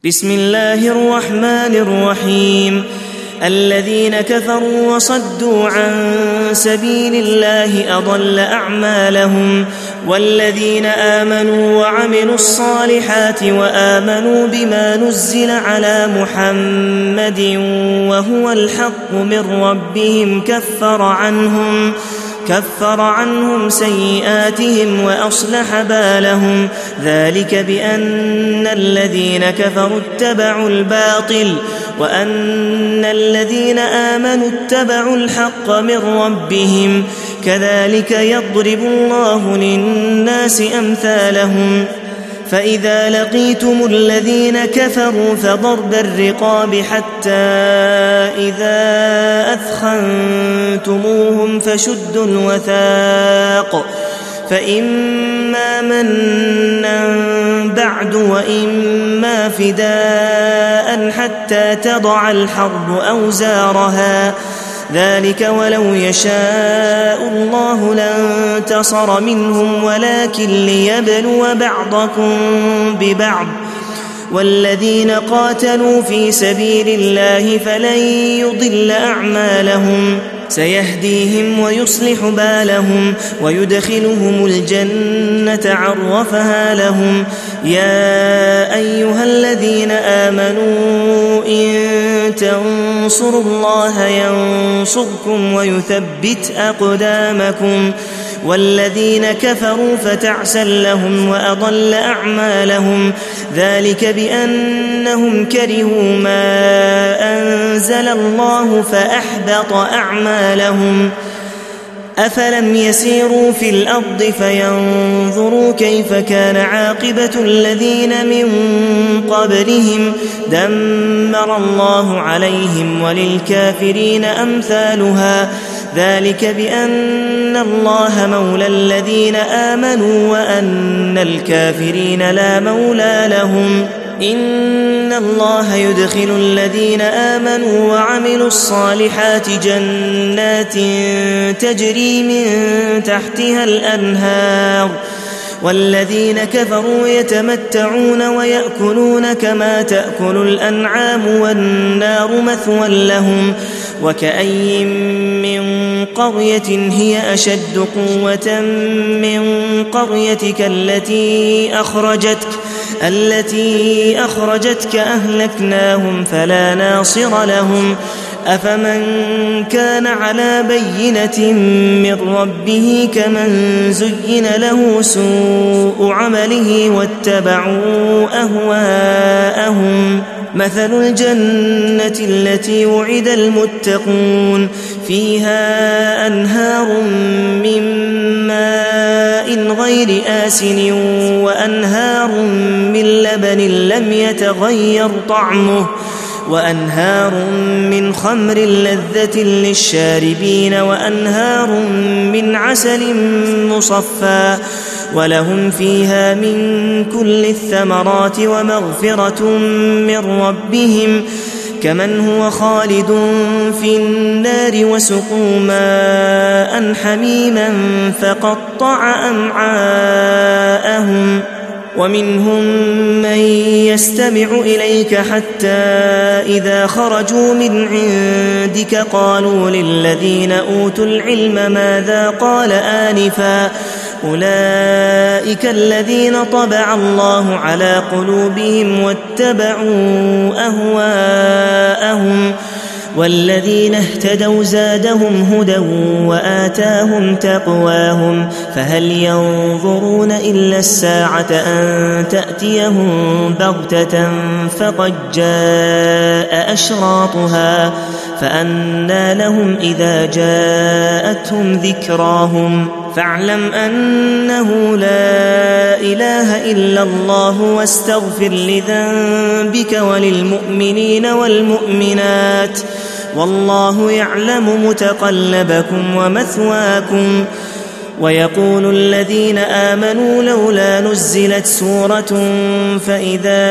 بسم الله الرحمن الرحيم. الذين كفروا وصدوا عن سبيل الله أضل أعمالهم، والذين آمنوا وعملوا الصالحات وآمنوا بما نزل على محمد وهو الحق من ربهم كفر عنهم سيئاتهم وأصلح بالهم، ذلك بأن الذين كفروا اتبعوا الباطل وأن الذين آمنوا اتبعوا الحق من ربهم، كذلك يضرب الله للناس أمثالهم. فإذا لقيتم الذين كفروا فضرب الرقاب حتى إذا أثخنتموهم فشدوا الوثاق، فإما منا بعد وإما فداء حتى تضع الحرب أوزارها، ذلك ولو يشاء الله لانتصر منهم ولكن ليبلو بعضكم ببعض، والذين قاتلوا في سبيل الله فلن يضل أعمالهم، سيهديهم ويصلح بالهم ويدخلهم الجنة عرفها لهم. يا أيها الذين آمنوا إن تنصروا الله ينصركم ويثبت أقدامكم، والذين كفروا فتعسا لهم وأضل أعمالهم، ذلك بأنهم كرهوا ما أنزل الله فأحبط أعمالهم. أفلم يسيروا في الأرض فينظروا كيف كان عاقبة الذين من قبلهم، دمر الله عليهم وللكافرين أمثالها، ذلك بأن الله مولى الذين آمنوا وأن الكافرين لا مولى لهم. إن الله يدخل الذين آمنوا وعملوا الصالحات جنات تجري من تحتها الأنهار، والذين كفروا يتمتعون ويأكلون كما تأكل الأنعام والنار مثوى لهم. وكأي من قرية هي أشد قوة من قريتك التي أخرجتك أهلكناهم فلا ناصر لهم. أفمن كان على بينة من ربه كمن زين له سوء عمله واتبعوا أهواءهم. مثل الجنة التي وعد المتقون فيها أنهار من ماء غير آسن وأنهار من لبن لم يتغير طعمه وأنهار من خمر لذة للشاربين وأنهار من عسل مصفى، ولهم فيها من كل الثمرات ومغفرة من ربهم، كمن هو خالد في النار وسقوا ماء حميما فقطع أمعاءهم. ومنهم من يستمع إليك حتى إذا خرجوا من عندك قالوا للذين أوتوا العلم ماذا قال آنفا، أولئك الذين طبع الله على قلوبهم واتبعوا أهواءهم، والذين اهتدوا زادهم هدى وآتاهم تقواهم. فهل ينظرون إلا الساعة أن تأتيهم بغتة فقد جاء أشراطها، فأنى لهم إذا جاءتهم ذكراهم. فاعلم أنه لا إله إلا الله واستغفر لذنبك وللمؤمنين والمؤمنات، والله يعلم متقلبكم ومثواكم. ويقول الذين آمنوا لولا نزلت سورة، فإذا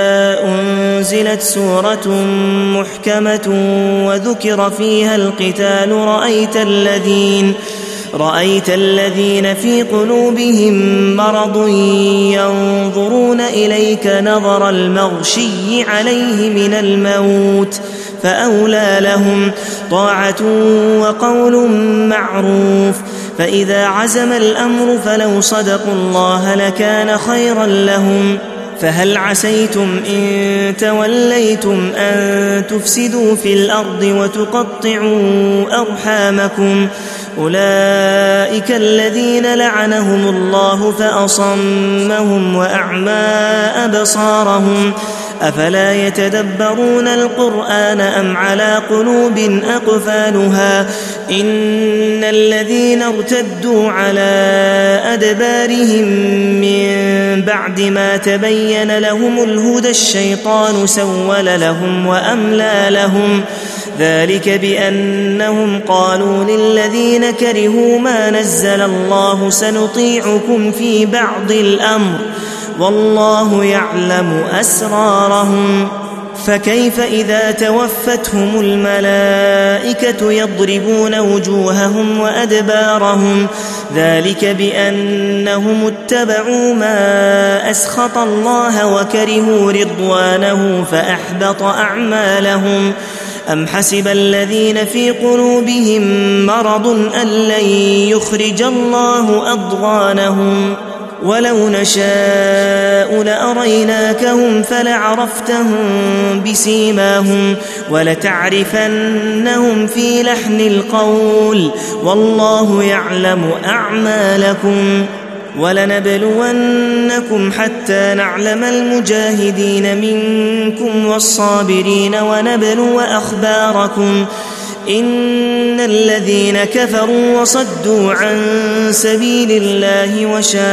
أنزلت سورة محكمة وذكر فيها القتال رأيت الذين في قلوبهم مرض ينظرون إليك نظر المغشي عليه من الموت فأولى لهم طاعة وقول معروف. فإذا عزم الأمر فلو صدقوا الله لكان خيرا لهم. فهل عسيتم إن توليتم أن تفسدوا في الأرض وتقطعوا أرحامكم؟ أولئك الذين لعنهم الله فأصمهم وأعمى أبصارهم. أفلا يتدبرون القرآن أم على قلوب أقفالها؟ إن الذين ارتدوا على أدبارهم من بعد ما تبين لهم الهدى الشيطان سول لهم وأملى لهم. ذلك بأنهم قالوا للذين كرهوا ما نزل الله سنطيعكم في بعض الأمر والله يعلم أسرارهم. فكيف إذا توفتهم الملائكة يضربون وجوههم وأدبارهم؟ ذلك بأنهم اتبعوا ما أسخط الله وكرهوا رضوانه فأحبط أعمالهم. أم حسب الذين في قلوبهم مرض أن لن يخرج الله أضغانهم؟ ولو نشاء لأريناكهم فلعرفتهم بسيماهم ولتعرفنهم في لحن القول والله يعلم أعمالكم. ولنبلونكم حتى نعلم المجاهدين منكم والصابرين ونبلو أخباركم. إن الذين كفروا وصدوا عن سبيل الله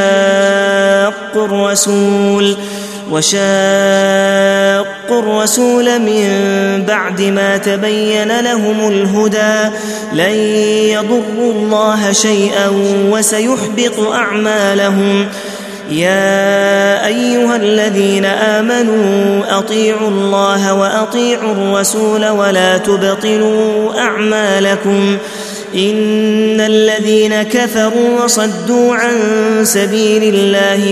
وشاقوا الرسول من بعد ما تبين لهم الهدى لن يضروا الله شيئا وسيحبط أعمالهم. يا أيها الذين آمنوا أطيعوا الله وأطيعوا الرسول ولا تبطلوا أعمالكم. إن الذين كفروا وصدوا عن سبيل الله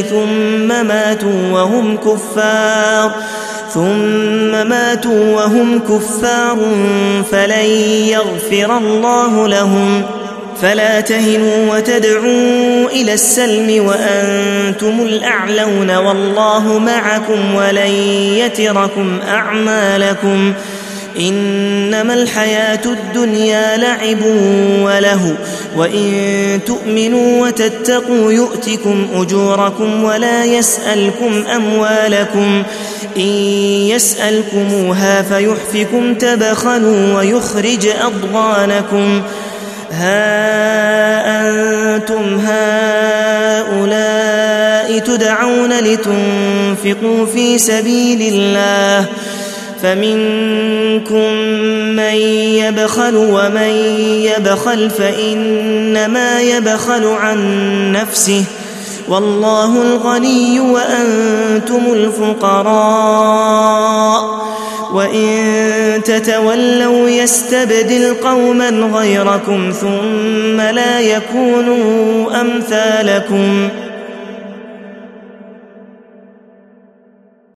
ثم ماتوا وهم كفار فلن يغفر الله لهم. فلا تهنوا وتدعوا إلى السلم وأنتم الأعلون والله معكم ولن يتركم أعمالكم. إنما الحياة الدنيا لعب وله وإن تؤمنوا وتتقوا يؤتكم أجوركم ولا يسألكم أموالكم. إن يسألكموها فيحفكم تبخلوا ويخرج أضغانكم. ها أنتم هؤلاء تدعون لتنفقوا في سبيل الله فمنكم من يبخل ومن يبخل فإنما يبخل عن نفسه والله الغني وأنتم الفقراء. وإن تتولوا يستبدل قوما غيركم ثم لا يكونوا أمثالكم.